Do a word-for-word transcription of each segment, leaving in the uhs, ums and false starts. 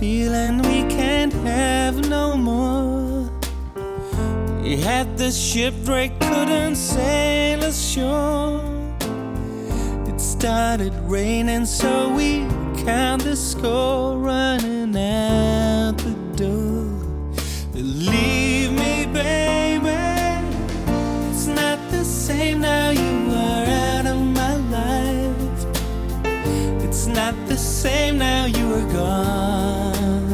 feeling we can't have no more. We had the shipwreck, couldn't sail ashore. It started raining, so we count the score, running out the door. Believe me, baby, it's not the same now. You are out of my life. It's not the same now. You are gone.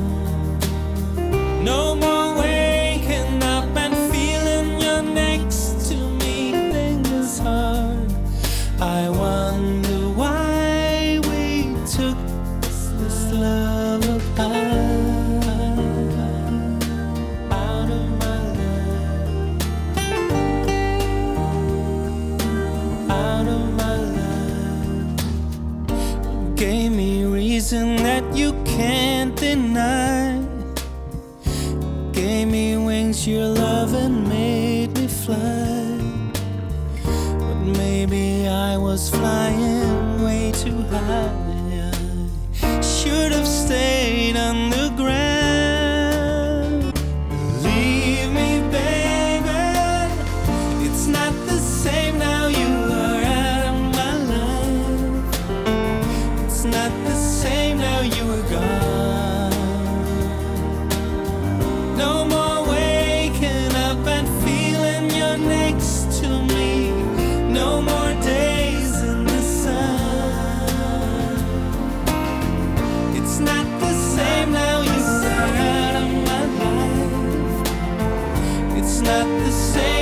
No more waking up and feeling you're next to me. Things hard. I wonder why we took this love apart. Out of my life. Out of my life. Gave me reason that you can't deny. Gave me wings, your love, and made me fly. But maybe I was flying way too high. Should have stayed on the ground. Believe me, baby, it's not the same now. You are out of my life. It's not the same now. You are gone. No more waking up and feeling you're next to me. No more days in the sun. It's not the same now. You are out of my life. It's not the same.